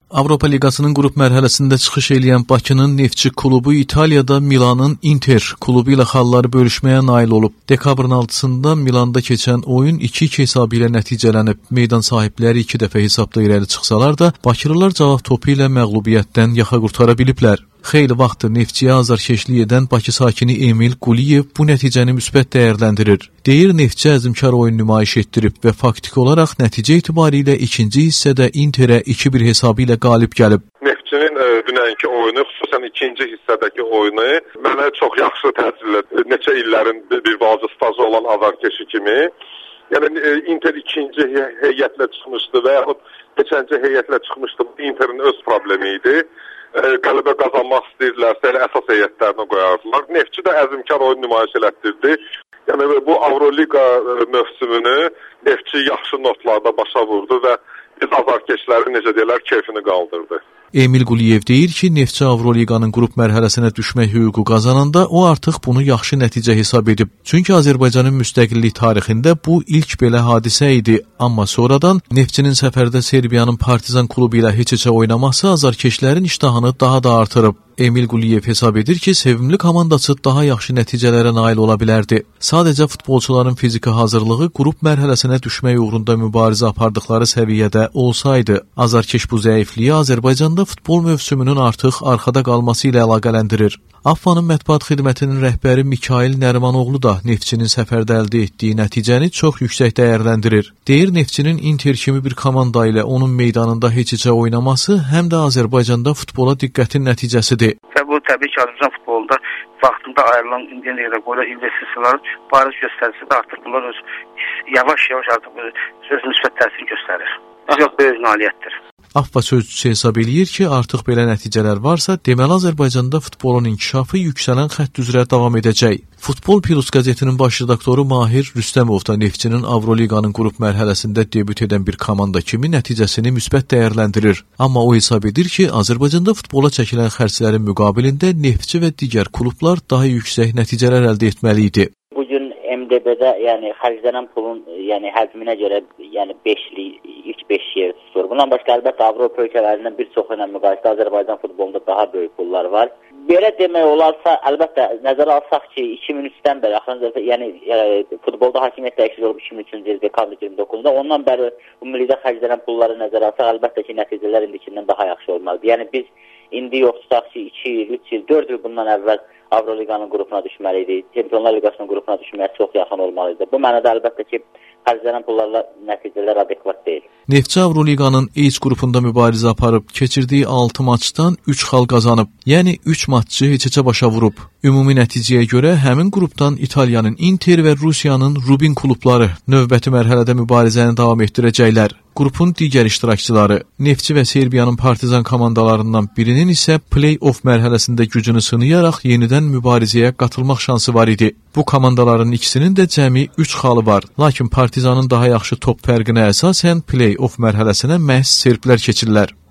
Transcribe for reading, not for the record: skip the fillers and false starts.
Avropa Liqasının qrup mərhələsində çıxış edən Bakının Neftçi klubu İtaliyada Milanın Inter klubu ilə xalları bölüşməyə nail olub. Dekabrın 6-sında Milanda keçən oyun 2-2 hesabı ilə nəticələnib. Meydan sahibləri 2 dəfə hesabda irəli çıxsalar da, Bakırlılar cavab topu ilə məğlubiyyətdən yaxa qurtara biliblər. Xeyli vaxtdır Neftçiyə azarkeşlik edən Bakı sakini Emil Quliyev bu nəticəni müsbət dəyərləndirir. Deyir, Neftçi əzmkar oyun nümayiş etdirib və faktiki olaraq nəticə etibarilə ikinci hissədə Interə 2-1 hesabı ilə qalib gəlib. Neftçinin dünənki oyunu, xüsusən ikinci hissədəki oyunu mənə çox yaxşı təsir edir. Neçə illərin bir vacib stajı olan azarkeşi kimi. Yəni Inter ikinci heyətlə çıxmışdı və yaxud keçənci heyətlə çıxmışdı. Interin öz problemi idi. Qələbə qazanmaq istəyirlərsə elə əsas heyətlərinə qoyardılar. Neftçi də əzmkar oyun nümayiş elətdirdi. Yəni bu Avroliqa mövsümünü Neftçi yaxşı notlarda başa vurdu və biz azarkeşlərin necə deyirlər keyfini qaldırdı. Emil Quliyev deyir ki, Neftçi Avroliqanın qrup mərhələsinə düşmək hüququ qazananda o artıq bunu yaxşı nəticə hesab edib. Çünki Azərbaycanın müstəqillik tarixində bu ilk belə hadisə idi. Amma sonradan Neftçinin səfərdə Serbiyanın Partizan klubu ilə heç-heçə oynaması azarkeşlərin iştahını daha da artırıb. Emil Quliyev hesab edir ki, sevimli komandaçı daha yaxşı nəticələrə nail ola bilərdi. Sadəcə futbolçuların fiziki hazırlığı qrup mərhələsinə düşmək uğrunda mübarizə apardıqları səviyyədə olsaydı, azarkeş bu zəifliyi Azərbaycanda futbol mövsümünün artıq arxada qalması ilə əlaqələndirir. AFFA-nın mətbuat xidmətinin rəhbəri Mikail Nərimanoğlu da Neftçinin səfərdə əldə etdiyi nəticəni çox yüksək dəyərləndirir. Deyir, Neftçinin Inter kimi bir komanda ilə onun meydanında heç-heçə oynaması həm də Azərbaycanda futbola diqqətin nəticəsidir. Bu təbii ki, Azərbaycan futbolunda vaxtında ayrılan indiyə qoyulan investisiyaların bariz göstərisi də artıq bunlar yavaş-yavaş artıq öz müsbət təsir göstərir. Yox, böyük nailiyyətdir. AFFA sözçüsü hesab eləyir ki, artıq belə nəticələr varsa, deməli Azərbaycanda futbolun inkişafı yüksələn xətt üzrə davam edəcək. Futbol Plus qəzetinin baş redaktoru Mahir Rüstəmov da Neftçinin Avroliqanın qrup mərhələsində debüt edən bir komanda kimi nəticəsini müsbət dəyərləndirir. Amma o hesab edir ki, Azərbaycanda futbola çəkilən xərclərin müqabilində Neftçi və digər klublar daha yüksək nəticələr əldə etməli idi. Bugün MDB-də yəni xərclənən pulun həcminə görə ilk 5 yer tutur. Bundan başqa əlbəttə Avropa ölkələrindən bir çoxu ilə müqayisədə Azərbaycan futbolunda daha böyük pullar var. Belə demək olarsa, əlbəttə nəzərə alsaq ki, 2003-dən bəri futbolda hakimiyyət dəyişikliyi olub 2003-cü il dekabr 29-da. Ondan bəri ümumilikdə xərclənən pulları nəzərə alsaq, əlbəttə ki, nəticələr indikindən daha yaxşı olmalıdır. Yəni biz indi yox tutaq ki, 2 il, 3 il, 4 il bundan əvvəl Avroliqanın qrupuna düşməli idi. Çempionlar Liqasının qrupuna düşməyə çox yaxın olmalı idi. Bu mənada əlbəttə ki, xərclənən pullarla nəticələr adekvat deyil. Neftçi Avroliqanın H qrupunda mübarizə aparıb, keçirdiyi 6 maçdan 3 xal qazanıb. Yəni 3 maççı heç-heçə başa vurub. Ümumi nəticəyə görə həmin qrupdan İtaliyanın Inter və Rusiyanın Rubin klubları növbəti mərhələdə mübarizəni davam etdirəcəklər. Qrupun digər iştirakçıları Neftçi və Serbiyanın Partizan komandalarından birinin isə play-off mərhələsində gücünü sınayaraq yenidən mübarizəyə qatılmaq şansı var idi. Bu komandaların ikisinin də cəmi 3 xalı var. Lakin Partizanın daha yaxşı top fərqinə əsasən play-off mərhələsinə məhz serblər keçirlər.